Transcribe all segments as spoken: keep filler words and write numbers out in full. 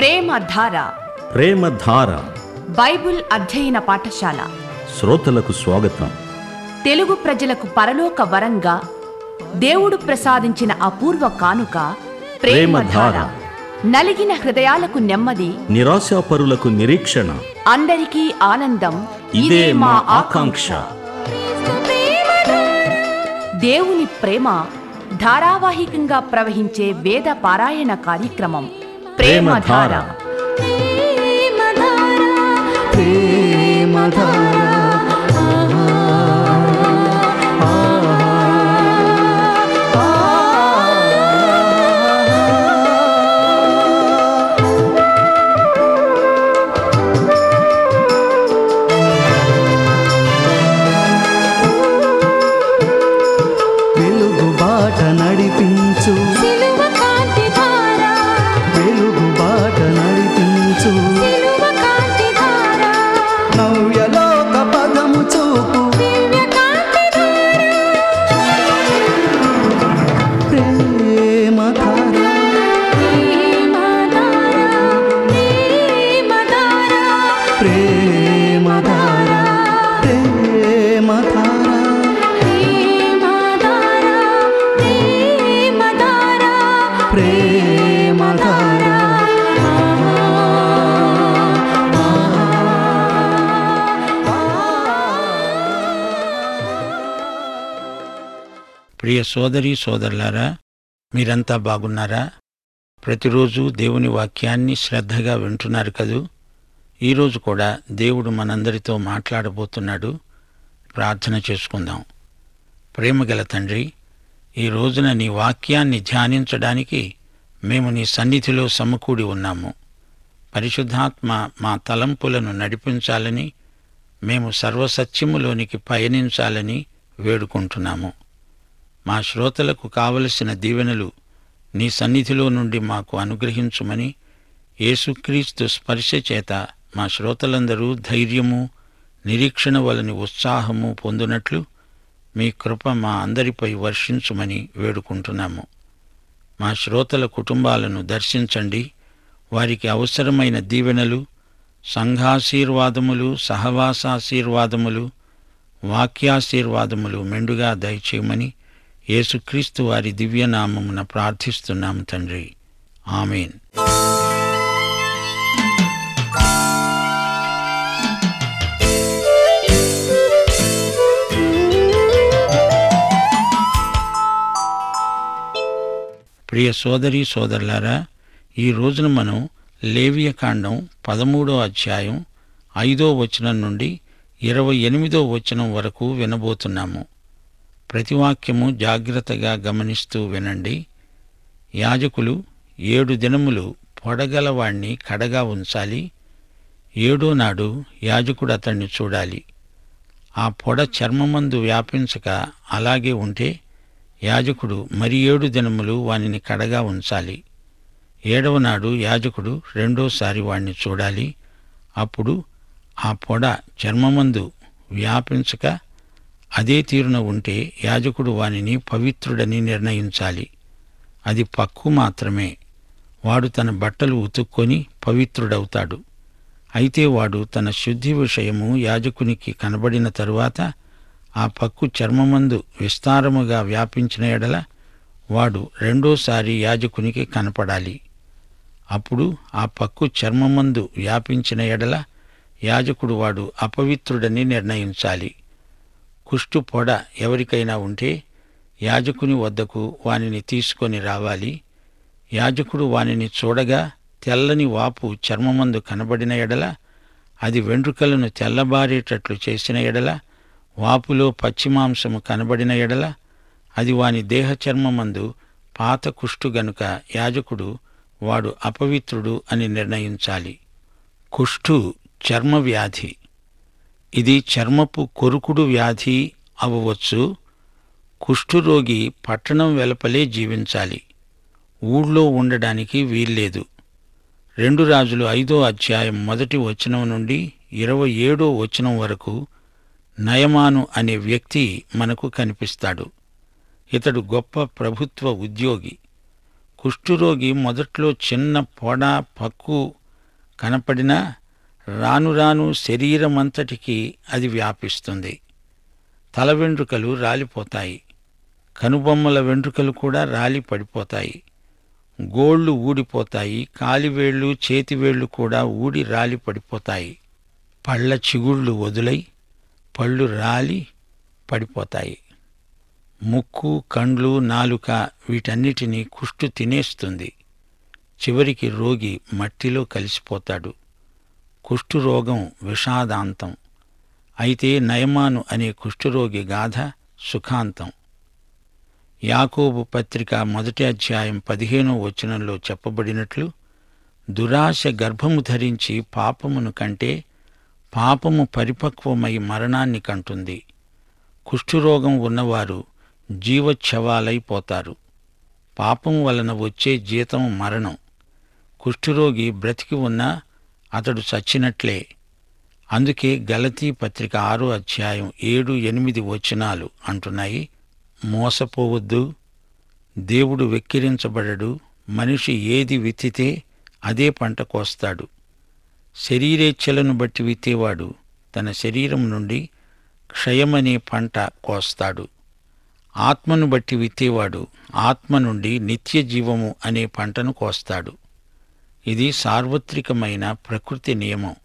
ప్రేమధార ప్రేమధార Bible అధ్యయన పాఠశాల శ్రోతలకు స్వాగతం. తెలుగు ప్రజలకు పరలోక వరంగా దేవుడు ప్రసాదించిన అపూర్వ కానుక ప్రేమధార. నలిగిన హృదయాలకు నెమ్మది, నిరాశాపరులకు నిరీక్షణ, అందరికీ ఆనందం. ఇదే మా ఆకాంక్ష. దేవుని ప్రేమ ధారావాహికంగా ప్రవహించే వేద పారాయణ కార్యక్రమం ప్రేమధార. వెలుగు బాట నడిపించు, వెలుగు బాట నడిపించు, నవ్యలోక పదము చూపు, ప్రేమధార ప్రేమధార ప్రేమధార ప్రేమధార. ప్రియ సోదరి సోదరులారా, మీరంతా బాగున్నారా? ప్రతిరోజు దేవుని వాక్యాన్ని శ్రద్ధగా వింటున్నారు కదూ. ఈరోజు కూడా దేవుడు మనందరితో మాట్లాడబోతున్నాడు. ప్రార్థన చేసుకుందాం. ప్రేమగల తండ్రి, ఈ రోజున నీ వాక్యాన్ని ధ్యానించడానికి మేము నీ సన్నిధిలో సమకూడి ఉన్నాము. పరిశుద్ధాత్మ మా తలంపులను నడిపించాలని, మేము సర్వసత్యములోనికి పయనించాలని వేడుకుంటున్నాము. మా శ్రోతలకు కావలసిన దీవెనలు నీ సన్నిధిలో నుండి మాకు అనుగ్రహించుమని, యేసుక్రీస్తు స్పర్శ చేత మా శ్రోతలందరూ ధైర్యము, నిరీక్షణ వలని ఉత్సాహము పొందునట్లు మీ కృప మా అందరిపై వర్షించుమని వేడుకుంటున్నాము. మా శ్రోతల కుటుంబాలను దర్శించండి. వారికి అవసరమైన దీవెనలు, సంఘాశీర్వాదములు, సహవాసాశీర్వాదములు, వాక్యాశీర్వాదములు మెండుగా దయచేయమని యేసుక్రీస్తు వారి దివ్యనామమున ప్రార్థిస్తున్నాము తండ్రి. ఆమేన్. ప్రియ సోదరి సోదరులారా, ఈ రోజున మనం లేవియకాండం పదమూడో అధ్యాయం ఐదో వచనం నుండి ఇరవై ఎనిమిదో వచనం వరకు వినబోతున్నాము. ప్రతివాక్యము జాగ్రత్తగా గమనిస్తూ వినండి. యాజకులు ఏడు దినములు పొడగలవాణ్ణి కడగా ఉంచాలి. ఏడో నాడు యాజకుడు అతణ్ణి చూడాలి. ఆ పొడ చర్మమందు వ్యాపించక అలాగే ఉంటే యాజకుడు మరి ఏడు దినములు వానిని కడగా ఉంచాలి. ఏడవ నాడు యాజకుడు రెండోసారి వాణ్ణి చూడాలి. అప్పుడు ఆ పొడ చర్మమందు వ్యాపించక అదే తీరున ఉంటే యాజకుడు వానిని పవిత్రుడని నిర్ణయించాలి. అది పక్కు మాత్రమే. వాడు తన బట్టలు ఉతుక్కొని పవిత్రుడవుతాడు. అయితే వాడు తన శుద్ధి విషయము యాజకునికి కనబడిన తరువాత ఆ పక్కు చర్మమందు విస్తారముగా వ్యాపించిన ఎడల వాడు రెండోసారి యాజకునికి కనపడాలి. అప్పుడు ఆ పక్కు చర్మమందు వ్యాపించిన ఎడల యాజకుడు వాడు అపవిత్రుడని నిర్ణయించాలి. కుష్టు పొడ ఎవరికైనా ఉంటే యాజకుని వద్దకు వానిని తీసుకొని రావాలి. యాజకుడు వానిని చూడగా తెల్లని వాపు చర్మమందు కనబడిన ఎడల, అది వెంట్రుకలను తెల్లబారేటట్లు చేసిన ఎడల, వాపులో పచ్చిమాంసము కనబడిన ఎడల, అది వాని దేహ చర్మమందు పాత కుష్టు గనుక యాజకుడు వాడు అపవిత్రుడు అని నిర్ణయించాలి. కుష్టు చర్మ వ్యాధి. ఇది చర్మపు కొరుకుడు వ్యాధి అవ్వవచ్చు. కుష్ఠురోగి పట్టణం వెలుపలే జీవించాలి. ఊళ్ళో ఉండడానికి వీల్లేదు. రెండు రాజులు ఐదో అధ్యాయం మొదటి వచనం నుండి ఇరవై ఏడో వచనం వరకు నయమాను అనే వ్యక్తి మనకు కనిపిస్తాడు. ఇతడు గొప్ప ప్రభుత్వ ఉద్యోగి. కుష్ఠురోగి మొదట్లో చిన్న పొడ పక్కు కనపడినా రాను రాను శరీరమంతటికి అది వ్యాపిస్తుంది. తల వెంట్రుకలు రాలిపోతాయి. కనుబొమ్మల వెంట్రుకలు కూడా రాలి పడిపోతాయి. గోళ్లు ఊడిపోతాయి. కాలివేళ్లు చేతివేళ్లు కూడా ఊడి రాలి పడిపోతాయి. పళ్ళ చిగుళ్ళు వదులై పళ్ళు రాలి పడిపోతాయి. ముక్కు, కండ్లు, నాలుక వీటన్నిటినీ కుష్టు తినేస్తుంది. చివరికి రోగి మట్టిలో కలిసిపోతాడు. కుష్ఠురోగం విషాదాంతం. అయితే నయమాను అనే కుష్ఠురోగి గాథ సుఖాంతం. యాకోబు పత్రిక మొదటి అధ్యాయం పదిహేనో వచనంలో చెప్పబడినట్లు, దురాశ గర్భము ధరించి పాపమును కంటే పాపము పరిపక్వమై మరణాన్ని కంటుంది. కుష్ఠురోగం ఉన్నవారు జీవచ్ఛవాలైపోతారు. పాపం వలన వచ్చే జీతం మరణం. కుష్ఠురోగి బ్రతికి ఉన్నా అతడు చచ్చినట్లే. అందుకే గలతీ పత్రిక ఆరో అధ్యాయం ఏడు ఎనిమిది వచనాలు అంటున్నాయి, మోసపోవద్దు, దేవుడు వెక్కిరించబడడు, మనిషి ఏది విత్తితే అదే పంట కోస్తాడు. శరీరేచ్ఛలను బట్టి విత్తేవాడు తన శరీరం నుండి క్షయమనే పంట కోస్తాడు. ఆత్మను బట్టి విత్తేవాడు ఆత్మ నుండి నిత్య జీవము అనే పంటను కోస్తాడు. ఇది సార్వత్రికమైన ప్రకృతి నియమం.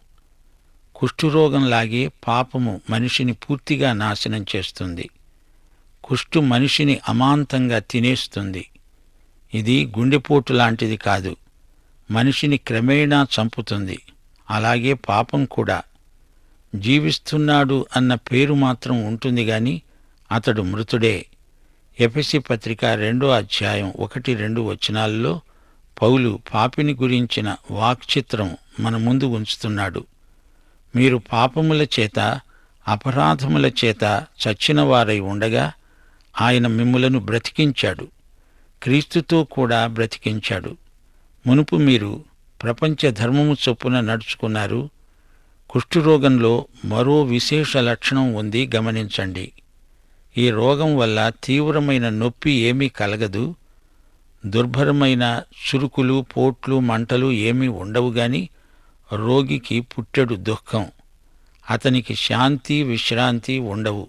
కుష్ఠురోగంలాగే పాపము మనిషిని పూర్తిగా నాశనం చేస్తుంది. కుష్టు మనిషిని అమాంతంగా తినేస్తుంది. ఇది గుండెపోటు లాంటిది కాదు, మనిషిని క్రమేణా చంపుతుంది. అలాగే పాపం కూడా. జీవిస్తున్నాడు అన్న పేరు మాత్రం ఉంటుంది గాని అతడు మృతుడే. ఎఫెసీ పత్రిక రెండో అధ్యాయం ఒకటి రెండు వచనాల్లో పౌలు పాపిని గురించిన వాక్చిత్రం మన ముందు ఉంచుతున్నాడు. మీరు పాపముల చేత అపరాధముల చేత చచ్చిన వారై ఉండగా ఆయన మిమ్ములను బ్రతికించాడు, క్రీస్తుతో కూడా బ్రతికించాడు. మునుపు మీరు ప్రపంచ ధర్మము చొప్పున నడుచుకున్నారు. కుష్ఠురోగంలో మరో విశేష లక్షణం ఉంది, గమనించండి. ఈ రోగం వల్ల తీవ్రమైన నొప్పి ఏమీ కలగదు. దుర్భరమైన చురుకులు, పోట్లు, మంటలు ఏమీ ఉండవు గాని రోగికి పుట్టెడు దుఃఖం. అతనికి శాంతి, విశ్రాంతి ఉండవు.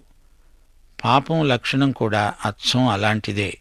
పాపం లక్షణం కూడా అచ్చం అలాంటిదే.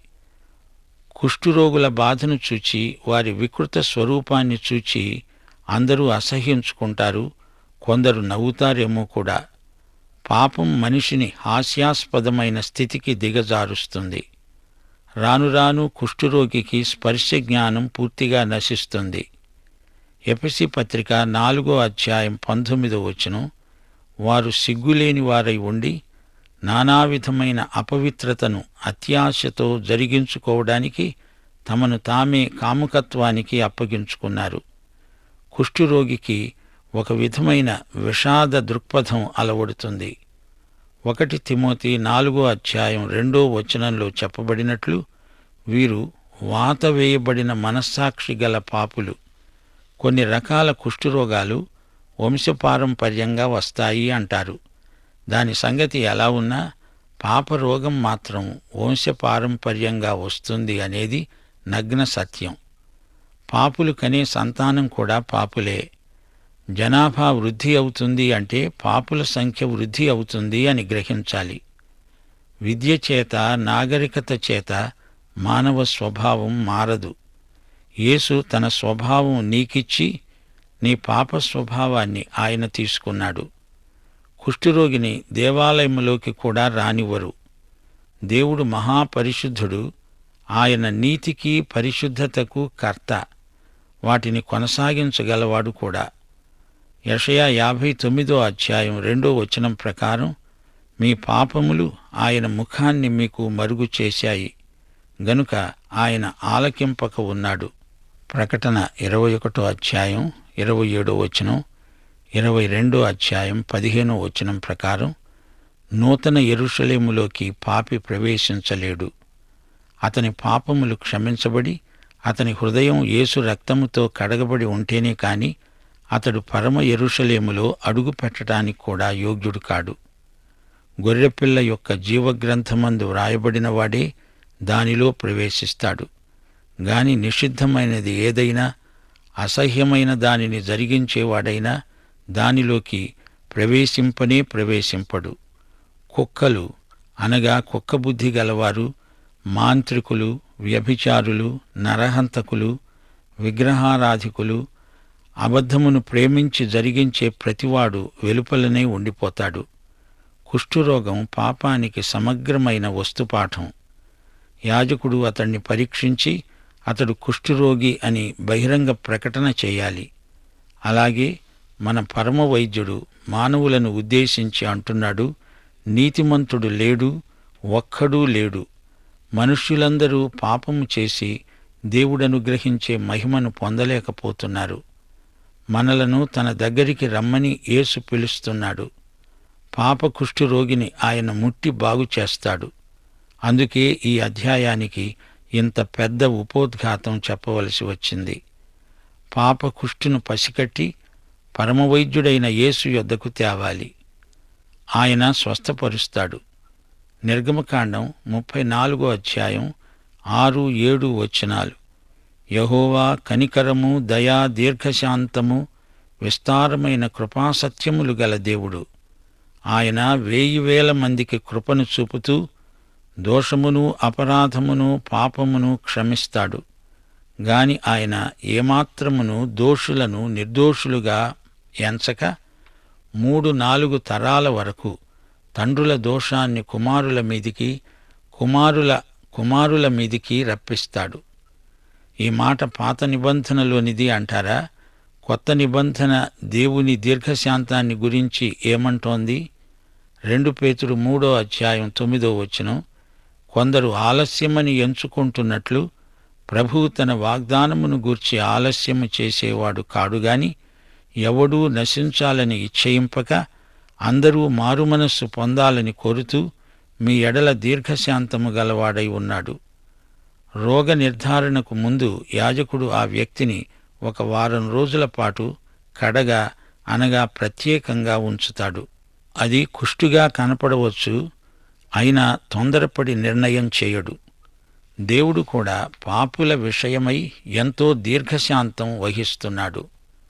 కుష్ఠురోగుల బాధను చూచి, వారి వికృత స్వరూపాన్ని చూచి అందరూ అసహ్యించుకుంటారు, కొందరు నవ్వుతారేమో కూడా. పాపం మనిషిని హాస్యాస్పదమైన స్థితికి దిగజారుస్తుంది. రాను రాను కుష్ఠురోగికి స్పర్శ జ్ఞానం పూర్తిగా నశిస్తుంది. ఎఫెసీ పత్రిక నాలుగో అధ్యాయం పంతొమ్మిదో వచనం, వారు సిగ్గులేని వారై ఉండి నానావిధమైన అపవిత్రతను అత్యాశతో జరిగించుకోవడానికి తమను తామే కాముకత్వానికి అప్పగించుకున్నారు. కుష్ఠురోగికి ఒక విధమైన విషాద దృక్పథం అలవడుతుంది. ఒకటి తిమోతి నాలుగో అధ్యాయం రెండో వచనంలో చెప్పబడినట్లు, వీరు వాత వేయబడిన మనస్సాక్షి గల పాపులు. కొన్ని రకాల కుష్ఠురోగాలు వంశపారంపర్యంగా వస్తాయి అంటారు. దాని సంగతి ఎలా ఉన్నా పాపరోగం మాత్రం వంశపారంపర్యంగా వస్తుంది అనేది నగ్న సత్యం. పాపులు కనే సంతానం కూడా పాపులే. జనాభా వృద్ధి అవుతుంది అంటే పాపుల సంఖ్య వృద్ధి అవుతుంది అని గ్రహించాలి. విద్య చేత, నాగరికత చేత మానవ స్వభావం మారదు. యేసు తన స్వభావం నీకిచ్చి నీ పాప స్వభావాన్ని ఆయన తీసుకున్నాడు. కుష్ఠురోగిని దేవాలయంలోకి కూడా రానివ్వరు. దేవుడు మహాపరిశుద్ధుడు. ఆయన నీతికి పరిశుద్ధతకు కర్త. వాటిని కొనసాగించగలవాడు కూడా. యెషయా యాభై తొమ్మిదో అధ్యాయం రెండో వచనం ప్రకారం, మీ పాపములు ఆయన ముఖాన్ని మీకు మరుగు చేశాయి గనుక ఆయన ఆలకింపక ఉన్నాడు. ప్రకటన ఇరవై ఒకటో అధ్యాయం ఇరవై ఏడో వచనం, ఇరవై రెండో అధ్యాయం పదిహేనో వచనం ప్రకారం, నూతన యెరూషలేములోకి పాపి ప్రవేశించలేడు. అతని పాపములు క్షమించబడి అతని హృదయం యేసు రక్తముతో కడగబడి ఉంటేనే కాని అతడు పరమ యెరూషలేములో అడుగు పెట్టడానికి కూడా యోగ్యుడు కాడు. గొర్రెపిల్ల యొక్క జీవగ్రంథమందు వ్రాయబడిన వాడే దానిలో ప్రవేశిస్తాడు. గాని నిషిద్ధమైనది ఏదైనా, అసహ్యమైన దానిని జరిగించేవాడైనా దానిలోకి ప్రవేశింపనే ప్రవేశింపడు. కుక్కలు అనగా కుక్కబుద్ధి గలవారు, మాంత్రికులు, వ్యభిచారులు, నరహంతకులు, విగ్రహారాధికులు, అబద్ధమును ప్రేమించి జరిగించే ప్రతివాడు వెలుపలనే ఉండిపోతాడు. కుష్ఠురోగం పాపానికి సమగ్రమైన వస్తుపాఠం. యాజకుడు అతణ్ణి పరీక్షించి అతడు కుష్ఠురోగి అని బహిరంగ ప్రకటన చేయాలి. అలాగే మన పరమ వైద్యుడు మానవులను ఉద్దేశించి అంటున్నాడు, నీతిమంతుడు లేడు, ఒక్కడూ లేడు. మనుష్యులందరూ పాపము చేసి దేవుడనుగ్రహించే మహిమను పొందలేకపోతున్నారు. మనలను తన దగ్గరికి రమ్మని యేసు పిలుస్తున్నాడు. పాప కుష్ఠురోగిని ఆయన ముట్టి బాగు చేస్తాడు. అందుకే ఈ అధ్యాయానికి ఇంత పెద్ద ఉపోద్ఘాతం చెప్పవలసి వచ్చింది. పాప కుష్ఠును పసికట్టి పరమవైద్యుడైన యేసు యొద్దకు తేవాలి. ఆయన స్వస్థపరుస్తాడు. నిర్గమకాండం ముప్పై నాలుగో అధ్యాయం ఆరు ఏడు వచనాలు. యెహోవా కనికరము, దయా, దీర్ఘశాంతము, విస్తారమైన కృపాసత్యములు గల దేవుడు. ఆయన వేయి వేల మందికి కృపను చూపుతూ దోషమును, అపరాధమును, పాపమును క్షమిస్తాడు. గాని ఆయన ఏమాత్రమును దోషులను నిర్దోషులుగా ఎంచక మూడు నాలుగు తరాల వరకు తండ్రుల దోషాన్ని కుమారుల మీదికి, కుమారుల కుమారుల మీదికి రప్పిస్తాడు. ఈ మాట పాత నిబంధనలోనిది అంటారా? కొత్త నిబంధన దేవుని దీర్ఘశాంతాన్ని గురించి ఏమంటోంది? రెండు పేతురు మూడో అధ్యాయం తొమ్మిదో వచనం, కొందరు ఆలస్యమని ఎంచుకుంటున్నట్లు ప్రభువు తన వాగ్దానమును గూర్చి ఆలస్యము చేసేవాడు కాడుగాని ఎవడూ నశించాలని ఇచ్చయింపక అందరూ మారుమనస్సు పొందాలని కోరుతూ మీ ఎడల దీర్ఘశాంతము గలవాడై ఉన్నాడు. రోగ నిర్ధారణకు ముందు యాజకుడు ఆ వ్యక్తిని ఒక వారం రోజుల పాటు కడగా అనగా ప్రత్యేకంగా ఉంచుతాడు. అది కుష్టుగా కనపడవచ్చు, అయినా తొందరపడి నిర్ణయం చేయడు. దేవుడు కూడా పాపుల విషయమై ఎంతో దీర్ఘశాంతం వహిస్తున్నాడు.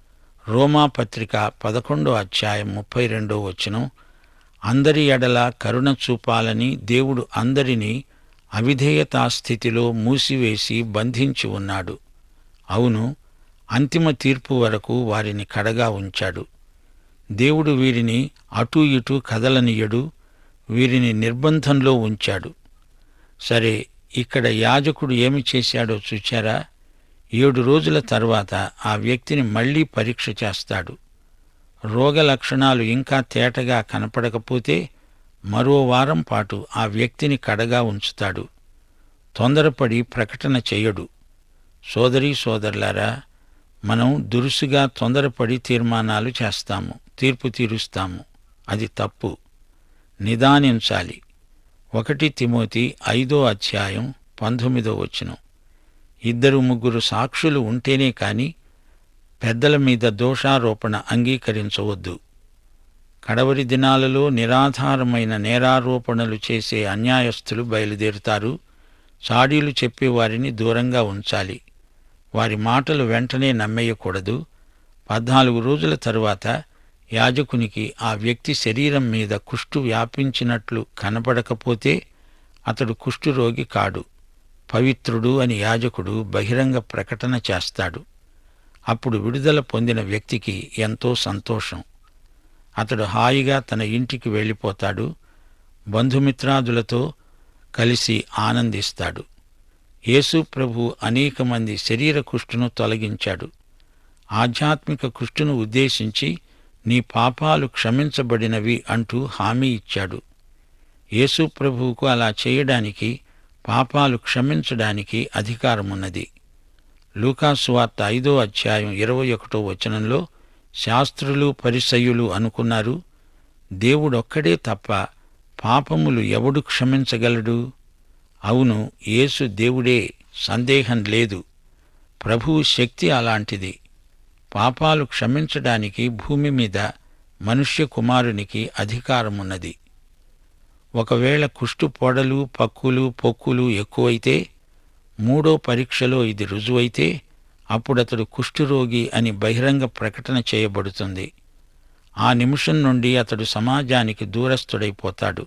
రోమాపత్రిక పదకొండో అధ్యాయం ముప్పై రెండో వచనం, అందరి ఎడల కరుణ చూపాలని దేవుడు అందరినీ అవిధేయతా స్థితిలో మూసివేసి బంధించి ఉన్నాడు. అవును, అంతిమ తీర్పు వరకు వారిని కడగా ఉంచాడు. దేవుడు వీరిని అటూ ఇటూ కదలనీయడు, వీరిని నిర్బంధంలో ఉంచాడు. సరే, ఇక్కడ యాజకుడు ఏమి చేశాడో చూచారా? ఏడు రోజుల తర్వాత ఆ వ్యక్తిని మళ్లీ పరీక్ష చేస్తాడు. రోగ లక్షణాలు ఇంకా తేటగా కనపడకపోతే మరో వారం పాటు ఆ వ్యక్తిని కడగా ఉంచుతాడు. తొందరపడి ప్రకటన చెయ్యడు. సోదరీ సోదరులారా, మనం దురుసుగా తొందరపడి తీర్మానాలు చేస్తాము, తీర్పు తీరుస్తాము. అది తప్పు. నిదానించాలి. ఒకటి తిమోతి ఐదో అధ్యాయం పంతొమ్మిదో వచనం, ఇద్దరు ముగ్గురు సాక్షులు ఉంటేనే కాని పెద్దల మీద దోషారోపణ అంగీకరించవద్దు. కడవరి దినాలలో నిరాధారమైన నేరారోపణలు చేసే అన్యాయస్థులు బయలుదేరుతారు. చాడీలు చెప్పేవారిని దూరంగా ఉంచాలి. వారి మాటలు వెంటనే నమ్మేయకూడదు. పద్నాలుగు రోజుల తరువాత యాజకునికి ఆ వ్యక్తి శరీరం మీద కుష్టు వ్యాపించినట్లు కనపడకపోతే అతడు కుష్ఠురోగి కాడు, పవిత్రుడు అని యాజకుడు బహిరంగ ప్రకటన చేస్తాడు. అప్పుడు విడుదల పొందిన వ్యక్తికి ఎంతో సంతోషం. అతడు హాయిగా తన ఇంటికి వెళ్ళిపోతాడు. బంధుమిత్రాదులతో కలిసి ఆనందిస్తాడు. యేసు ప్రభు అనేక మంది శరీర కుష్టును తొలగించాడు. ఆధ్యాత్మిక కుష్టును ఉద్దేశించి నీ పాపాలు క్షమించబడినవి అంటూ హామీ ఇచ్చాడు. యేసు ప్రభువుకు అలా చేయడానికి, పాపాలు క్షమించడానికి అధికారమున్నది. లూకాసు వార్త ఐదో అధ్యాయం ఇరవై ఒకటో వచనంలో శాస్త్రులు పరిసయ్యులు అనుకున్నారు, దేవుడొక్కడే తప్ప పాపములు ఎవడు క్షమించగలడు? అవును, యేసు దేవుడే, సందేహం లేదు. ప్రభువు శక్తి అలాంటిది. పాపాలు క్షమించడానికి భూమి మీద మనుష్య కుమారునికి అధికారమున్నది. ఒకవేళ కుష్టు పొడలు, పక్కులు, పొక్కులు ఎక్కువైతే మూడో పరీక్షలో ఇది రుజువైతే అప్పుడతడు కుష్ఠురోగి అని బహిరంగ ప్రకటన చేయబడుతుంది. ఆ నిమిషం నుండి అతడు సమాజానికి దూరస్థుడైపోతాడు.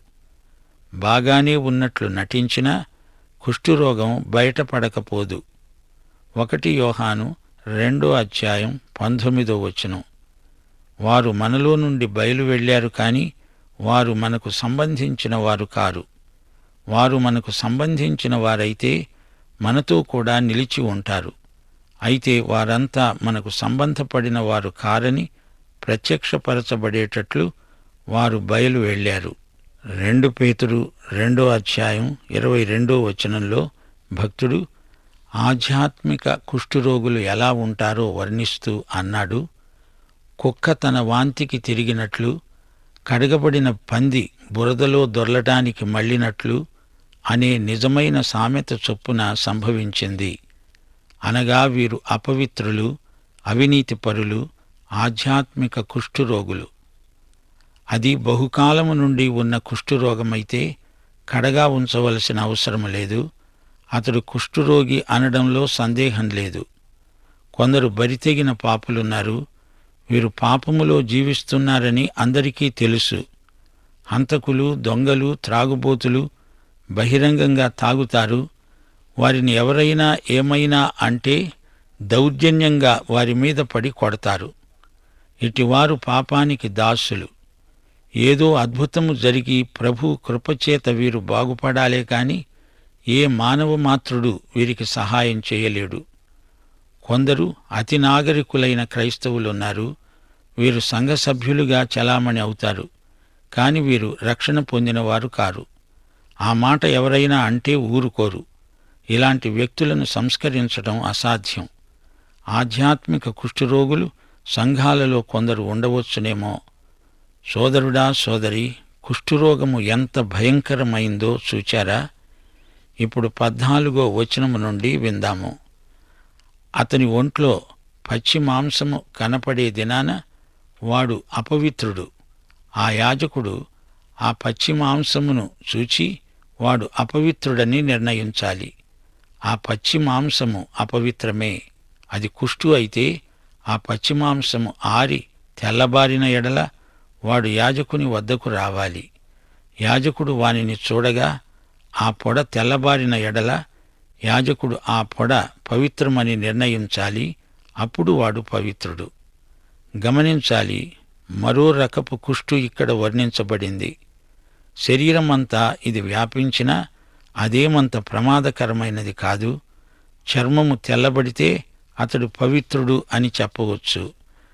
బాగానే ఉన్నట్లు నటించినా కుష్ఠురోగం బయటపడకపోదు. ఒకటి యోహాను రెండో అధ్యాయం పంతొమ్మిదో వచనం. వారు మనలో నుండి బయలు వెళ్ళారు కాని వారు మనకు సంబంధించిన వారు కారు. వారు మనకు సంబంధించిన వారైతే మనతో కూడా నిలిచి ఉంటారు. అయితే వారంతా మనకు సంబంధపడిన వారు కారని ప్రత్యక్షపరచబడేటట్లు వారు బయలు వెళ్ళారు. రెండు పేతురు రెండో అధ్యాయం ఇరవై రెండో వచనంలో భక్తుడు ఆధ్యాత్మిక కుష్ఠురోగులు ఎలా ఉంటారో వర్ణిస్తూ అన్నాడు. కుక్క తన వాంతికి తిరిగినట్లు, కడగబడిన పంది బురదలో దొర్లటానికి మళ్ళినట్లు అనే నిజమైన సామెత చొప్పున సంభవించింది. అనగా వీరు అపవిత్రులు, అవినీతిపరులు, ఆధ్యాత్మిక కుష్ఠురోగులు. అది బహుకాలము నుండి ఉన్న కుష్ఠురోగమైతే కడగా ఉంచవలసిన అవసరం లేదు. అతడు కుష్ఠురోగి అనడంలో సందేహం లేదు. కొందరు బరితెగిన పాపులున్నారు. వీరు పాపములో జీవిస్తున్నారని అందరికీ తెలుసు. హంతకులు, దొంగలు, త్రాగుబోతులు బహిరంగంగా తాగుతారు. వారిని ఎవరైనా ఏమైనా అంటే దౌర్జన్యంగా వారి మీద పడి కొడతారు. ఇటివారు పాపానికి దాసులు. ఏదో అద్భుతము జరిగి ప్రభు కృపచేత వీరు బాగుపడాలే కాని ఏ మానవ మాత్రుడు వీరికి సహాయం చేయలేడు. కొందరు అతి నాగరికులైన క్రైస్తవులున్నారు. వీరు సంఘ సభ్యులుగా చలామణి అవుతారు. కాని వీరు రక్షణ పొందినవారు కారు. ఆ మాట ఎవరైనా అంటే ఊరుకోరు. ఇలాంటి వ్యక్తులను సంస్కరించడం అసాధ్యం. ఆధ్యాత్మిక కుష్ఠరోగులు సంఘాలలో కొందరు ఉండవచ్చునేమో. సోదరుడా, సోదరి, కుష్ఠురోగము ఎంత భయంకరమైందో చూచారా? ఇప్పుడు పద్నాలుగో వచనము నుండి విందాము. అతని ఒంట్లో పచ్చి మాంసము కనపడే దినాన వాడు అపవిత్రుడు. ఆ యాజకుడు ఆ పచ్చి మాంసమును చూచి వాడు అపవిత్రుడని నిర్ణయించాలి. ఆ పచ్చి మాంసము అపవిత్రమే. అది కుష్టు అయితే ఆ పచ్చి మాంసము ఆరి తెల్లబారిన ఎడల వాడు యాజకుని వద్దకు రావాలి. యాజకుడు వానిని చూడగా ఆ పొడ తెల్లబారిన ఎడల యాజకుడు ఆ పొడ పవిత్రమని నిర్ణయించాలి. అప్పుడు వాడు పవిత్రుడు. గమనించాలి, మరో రకపు కుష్టు ఇక్కడ వర్ణించబడింది. శరీరమంతా ఇది వ్యాపించినా అదేమంత ప్రమాదకరమైనది కాదు. చర్మము తెల్లబడితే అతడు పవిత్రుడు అని చెప్పవచ్చు.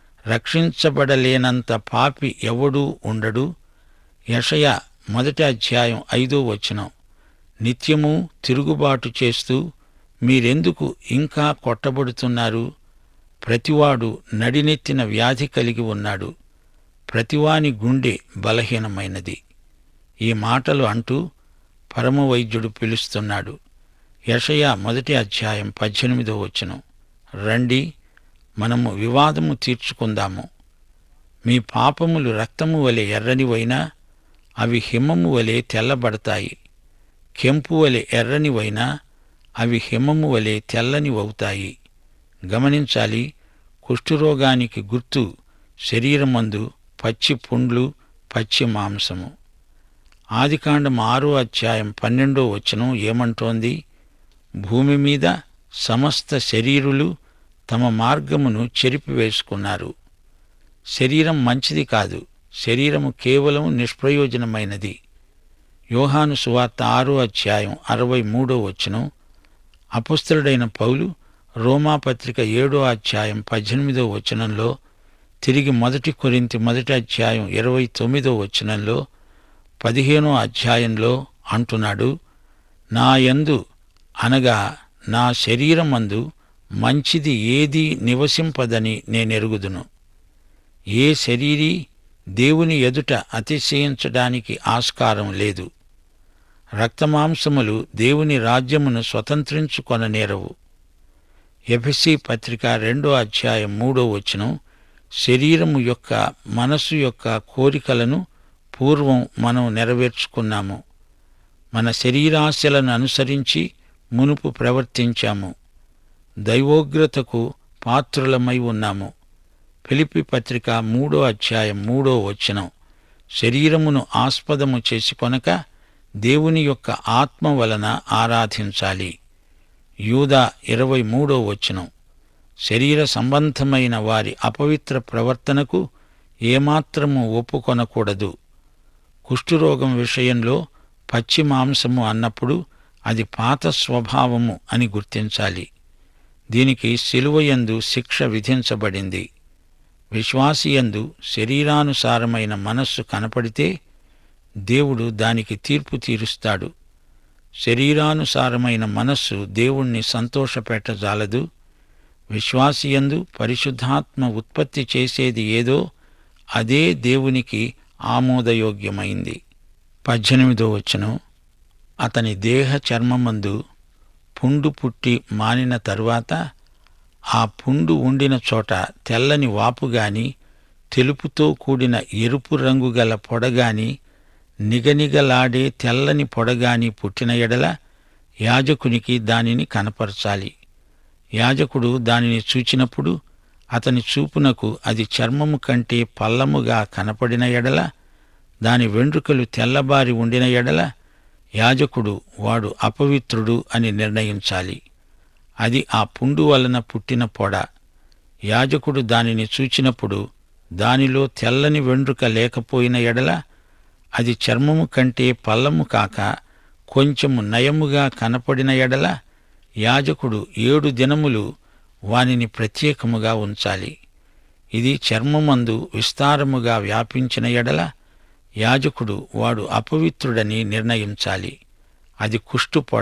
రక్షించబడలేనంత పాపి ఎవడూ ఉండడు. యెషయా మొదటి అధ్యాయం ఐదో వచనం. నిత్యము తిరుగుబాటు చేస్తూ మీరెందుకు ఇంకా కొట్టబడుతున్నారు? ప్రతివాడు నడినెత్తిన వ్యాధి కలిగి ఉన్నాడు. ప్రతివాని గుండె బలహీనమైనది. ఈ మాటలు అంటూ పరమవైద్యుడు పిలుస్తున్నాడు. యెషయా మొదటి అధ్యాయం పద్దెనిమిదో వచనం. రండి, మనము వివాదము తీర్చుకుందాము. మీ పాపములు రక్తము వలె ఎర్రనివైనా అవి హిమము వలె తెల్లబడతాయి. కెంపు వలె ఎర్రనివైనా అవి హిమము వలె తెల్లనివవుతాయి. గమనించాలి, కుష్ఠురోగానికి గుర్తు శరీరమందు పచ్చి పుండ్లు, పచ్చి మాంసము. ఆదికాండం ఆరో అధ్యాయం పన్నెండో వచనం ఏమంటోంది? భూమి మీద సమస్త శరీరులు తమ మార్గమును చెరిపివేసుకున్నారు. శరీరం మంచిది కాదు. శరీరము కేవలం నిష్ప్రయోజనమైనది. యోహాను సువార్త ఆరో అధ్యాయం అరవై మూడో వచనం. అపొస్తలుడైన పౌలు రోమాపత్రిక ఏడో అధ్యాయం పద్దెనిమిదో వచనంలో, తిరిగి మొదటి కొరింథీ మొదటి అధ్యాయం ఇరవై తొమ్మిదో వచనంలో, పదిహేనో అధ్యాయంలో అంటున్నాడు, నా యందు అనగా నా శరీరమందు మంచిది ఏదీ నివసింపదని నేనెరుగుదును. ఏ శరీరీ దేవుని ఎదుట అతిశయించడానికి ఆస్కారం లేదు. రక్తమాంసములు దేవుని రాజ్యమును స్వతంత్రించుకొననేరవు. ఎఫెసీ పత్రిక రెండో అధ్యాయం మూడో వచనం. శరీరము యొక్క, మనస్సు యొక్క కోరికలను పూర్వం మనం నెరవేర్చుకున్నాము. మన శరీరాశలను అనుసరించి మునుపు ప్రవర్తించాము, దైవోగ్రతకు పాత్రులమై ఉన్నాము. ఫిలిప్పీ పత్రిక మూడో అధ్యాయం మూడో వచనం. శరీరమును ఆస్పదము చేసుకొనక దేవుని యొక్క ఆత్మ వలన ఆరాధించాలి. యూదా ఇరవై మూడో వచనం. శరీర సంబంధమైన వారి అపవిత్ర ప్రవర్తనకు ఏమాత్రము ఒప్పుకొనకూడదు. కుష్ఠురోగం విషయంలో పచ్చి మాంసము అన్నప్పుడు అది పాత స్వభావము అని గుర్తించాలి. దీనికి శిలువయందు శిక్ష విధించబడింది. విశ్వాసియందు శరీరానుసారమైన మనస్సు కనపడితే దేవుడు దానికి తీర్పు తీరుస్తాడు. శరీరానుసారమైన మనస్సు దేవుణ్ణి సంతోషపెట్టజాలదు. విశ్వాసియందు పరిశుద్ధాత్మ ఉత్పత్తి చేసేది ఏదో అదే దేవునికి ఆమోదయోగ్యమైంది. పద్దెనిమిదో వచనం. అతని దేహ చర్మమందు పుండు పుట్టి మానిన తరువాత ఆ పుండు ఉండిన చోట తెల్లని వాపుగాని తెలుపుతో కూడిన ఎరుపు రంగు గల పొడగాని నిగనిగలాడే తెల్లని పొడగాని పుట్టిన ఎడల యాజకునికి దానిని కనపరచాలి. యాజకుడు దానిని చూచినప్పుడు అతని చూపునకు అది చర్మము కంటే పల్లముగా కనపడిన ఎడల, దాని వెంట్రుకలు తెల్లబారి ఉండిన ఎడల యాజకుడు వాడు అపవిత్రుడు అని నిర్ణయించాలి. అది ఆ పుండు వలన పుట్టిన పొడ. యాజకుడు దానిని చూచినప్పుడు దానిలో తెల్లని వెంట్రుక లేకపోయిన ఎడల, అది చర్మము కంటే పల్లము కాక కొంచెము నయముగా కనపడిన ఎడల యాజకుడు ఏడు దినములు వానిని ప్రత్యేకముగా ఉంచాలి. ఇది చర్మమందు విస్తారముగా వ్యాపించిన ఎడల యాజకుడు వాడు అపవిత్రుడని నిర్ణయించాలి. అది కుష్టు పొడ.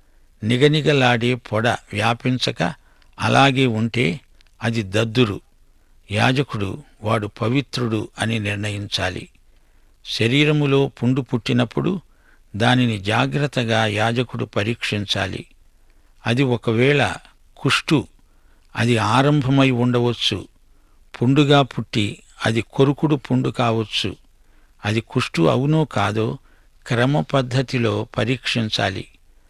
నిగనిగలాడే పొడ వ్యాపించక అలాగే ఉంటే అది దద్దురు. యాజకుడు వాడు పవిత్రుడు అని నిర్ణయించాలి. శరీరములో పుండు పుట్టినప్పుడు దానిని జాగ్రత్తగా యాజకుడు పరీక్షించాలి. అది ఒకవేళ కుష్టు, అది ఆరంభమై ఉండవచ్చు. పుండుగా పుట్టి అది కొరుకుడు పుండు కావచ్చు. అది కుష్టు అవునో కాదో క్రమ పద్ధతిలో పరీక్షించాలి.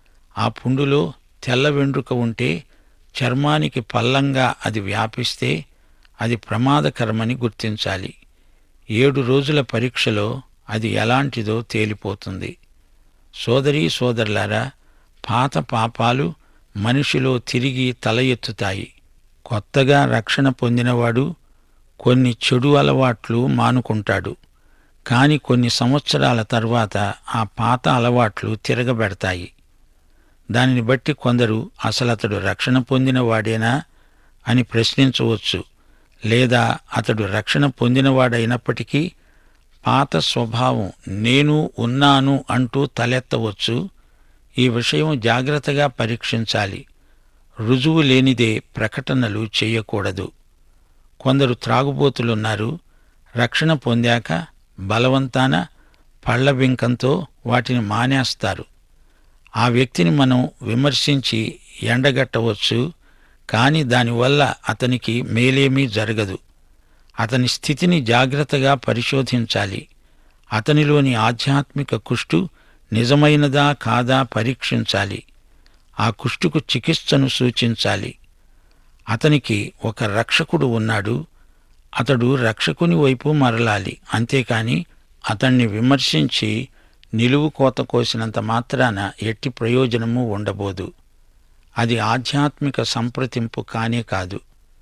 ఆ పుండులో తెల్ల వెంట్రుక ఉంటే, చర్మానికి పల్లంగా అది వ్యాపిస్తే అది ప్రమాదకరమని గుర్తించాలి. ఏడు రోజుల పరీక్షలో అది ఎలాంటిదో తేలిపోతుంది. సోదరీ సోదరులారా, పాత పాపాలు మనిషిలో తిరిగి తల ఎత్తుతాయి. కొత్తగా రక్షణ పొందినవాడు కొన్ని చెడు అలవాట్లు మానుకుంటాడు. కాని కొన్ని సంవత్సరాల తర్వాత ఆ పాత అలవాట్లు తిరగబెడతాయి. దానిని బట్టి కొందరు అసలతడు రక్షణ పొందినవాడేనా అని ప్రశ్నించవచ్చు. లేదా అతడు రక్షణ పొందినవాడైనప్పటికీ పాత స్వభావం నేను ఉన్నాను అంటూ తలెత్తవచ్చు. ఈ విషయం జాగ్రత్తగా పరీక్షించాలి. రుజువు లేనిదే ప్రకటనలు చేయకూడదు. కొందరు త్రాగుబోతులున్నారు. రక్షణ పొందాక బలవంతాన పళ్లబింకంతో వాటిని మానేస్తారు. ఆ వ్యక్తిని మనం విమర్శించి ఎండగట్టవచ్చు. కాని దానివల్ల అతనికి మేలేమీ జరగదు. అతని స్థితిని జాగ్రత్తగా పరిశోధించాలి. అతనిలోని ఆధ్యాత్మిక కుష్టు నిజమైనదా కాదా పరీక్షించాలి. ఆ కుష్టుకు చికిత్సను సూచించాలి. అతనికి ఒక రక్షకుడు ఉన్నాడు. అతడు రక్షకుని వైపు మరలాలి. అంతేకాని అతణ్ణి విమర్శించి నిలువు కోత కోసినంత మాత్రాన ఎట్టి ప్రయోజనము ఉండబోదు. అది ఆధ్యాత్మిక సంప్రదింపు కానే కాదు.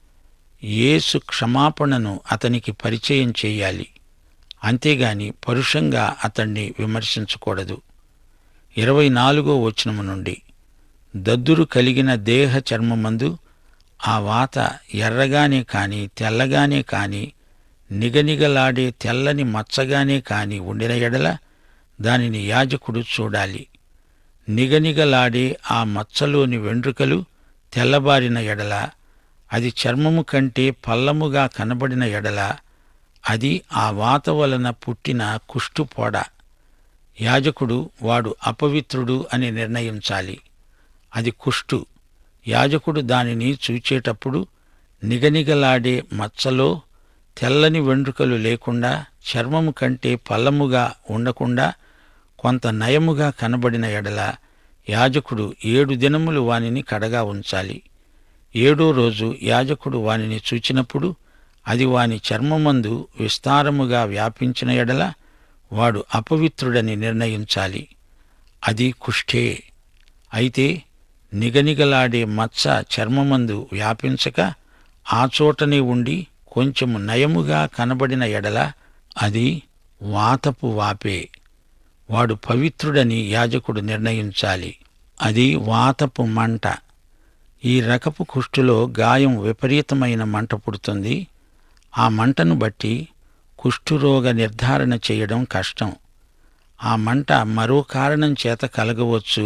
యేసు క్షమాపణను అతనికి పరిచయం చేయాలి. అంతేగాని పరుషంగా అతణ్ణి విమర్శించకూడదు. ఇరవై నాలుగో వచనము నుండి, దద్దురు కలిగిన దేహ చర్మమందు ఆ వాత ఎర్రగానే కాని తెల్లగానే కాని నిగనిగలాడే తెల్లని మచ్చగానే కాని ఉండిన ఎడల దానిని యాజకుడు చూడాలి. నిగనిగలాడే ఆ మచ్చలోని వెంట్రుకలు తెల్లబారిన ఎడల, అది చర్మము కంటే పల్లముగా కనబడిన ఎడల, అది ఆ వాత వలన పుట్టిన కుష్టు పొడ. యాజకుడు వాడు అపవిత్రుడు అని నిర్ణయించాలి. అది కుష్టు. యాజకుడు దానిని చూచేటప్పుడు నిగనిగలాడే మచ్చలో తెల్లని వెంట్రుకలు లేకుండా, చర్మము కంటే పల్లముగా ఉండకుండా కొంత నయముగా కనబడిన ఎడల యాజకుడు ఏడు దినములు వానిని కడగా ఉంచాలి. ఏడో రోజు యాజకుడు వానిని చూచినప్పుడు అది వాని చర్మమందు విస్తారముగా వ్యాపించిన ఎడల వాడు అపవిత్రుడని నిర్ణయించాలి. అది కుష్ఠే. అయితే నిగనిగలాడే మచ్చ చర్మమందు వ్యాపించక ఆ చోటనే ఉండి కొంచెము నయముగా కనబడిన ఎడల అది వాతపు వాపే. వాడు పవిత్రుడని యాజకుడు నిర్ణయించాలి. అది వాతపు మంట. ఈ రకపు కుష్ఠులో గాయం విపరీతమైన మంట పుడుతుంది. ఆ మంటను బట్టి కుష్ఠురోగ నిర్ధారణ చేయడం కష్టం. ఆ మంట మరో కారణం చేత కలగవచ్చు.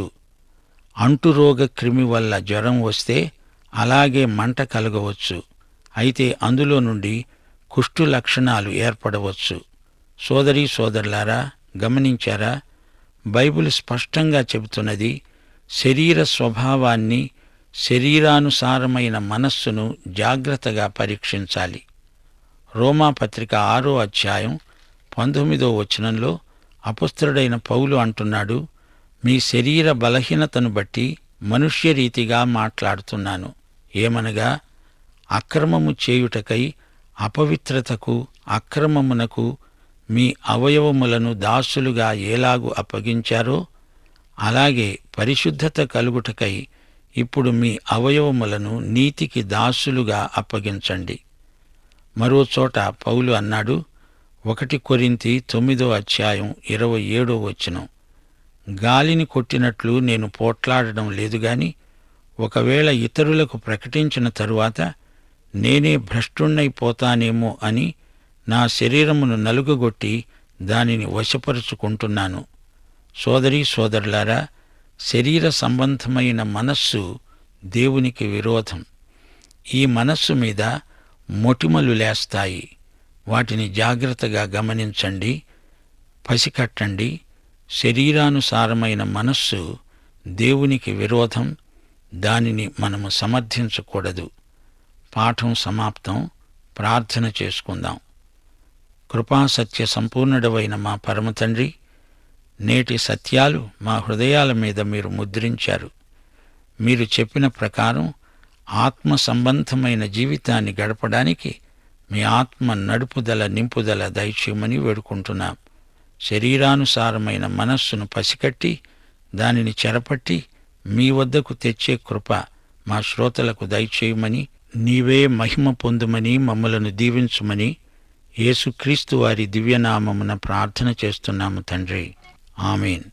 అంటురోగ క్రిమి వల్ల జ్వరం వస్తే అలాగే మంట కలగవచ్చు. అయితే అందులో నుండి కుష్ఠు లక్షణాలు ఏర్పడవచ్చు. సోదరీ సోదరులారా, గమనించారా? బైబిల్ స్పష్టంగా చెబుతున్నది, శరీర స్వభావాన్ని, శరీరానుసారమైన మనస్సును జాగ్రత్తగా పరీక్షించాలి. రోమాపత్రిక ఆరో అధ్యాయం పంతొమ్మిదో వచనంలో అపొస్తలుడైన పౌలు అంటున్నాడు, మీ శరీర బలహీనతను బట్టి మనుష్యరీతిగా మాట్లాడుతున్నాను. ఏమనగా, అక్రమము చేయుటకై అపవిత్రతకు, అక్రమమునకు మీ అవయవములను దాసులుగా ఎలాగు అప్పగించారో అలాగే పరిశుద్ధత కలుగుటకై ఇప్పుడు మీ అవయవములను నీతికి దాసులుగా అప్పగించండి. మరో చోట పౌలు అన్నాడు, ఒకటి కొరింథీ తొమ్మిదో అధ్యాయం ఇరవై ఏడో వచనం, గాలిని కొట్టినట్లు నేను పోట్లాడడం లేదుగాని ఒకవేళ ఇతరులకు ప్రకటించిన తరువాత నేనే భ్రష్టుణ్ణైపోతానేమో అని నా శరీరమును నలుగగొట్టి దానిని వశపరుచుకుంటున్నాను. సోదరీ సోదరులారా, శరీర సంబంధమైన మనస్సు దేవునికి విరోధం. ఈ మనస్సు మీద మొటిమలు లేస్తాయి. వాటిని జాగ్రత్తగా గమనించండి, పసికట్టండి. శరీరానుసారమైన మనస్సు దేవునికి విరోధం. దానిని మనము సమర్థించకూడదు. పాఠం సమాప్తం. ప్రార్థన చేసుకుందాం. కృపాసత్య సంపూర్ణుడవైన మా పరమతండ్రి, నేటి సత్యాలు మా హృదయాల మీద మీరు ముద్రించారు. మీరు చెప్పిన ప్రకారం ఆత్మ సంబంధమైన జీవితాన్ని గడపడానికి మీ ఆత్మ నడుపుదల, నింపుదల దయచేయమని వేడుకుంటున్నాం. శరీరానుసారమైన మనస్సును పసికట్టి దానిని చెరపట్టి మీ వద్దకు తెచ్చే కృప మా శ్రోతలకు దయచేయమని, నీవే మహిమ పొందుమని, మమ్మలను దీవించుమని యేసుక్రీస్తు వారి దివ్యనామమున ప్రార్థన చేస్తున్నాము తండ్రి. ఆమేన్.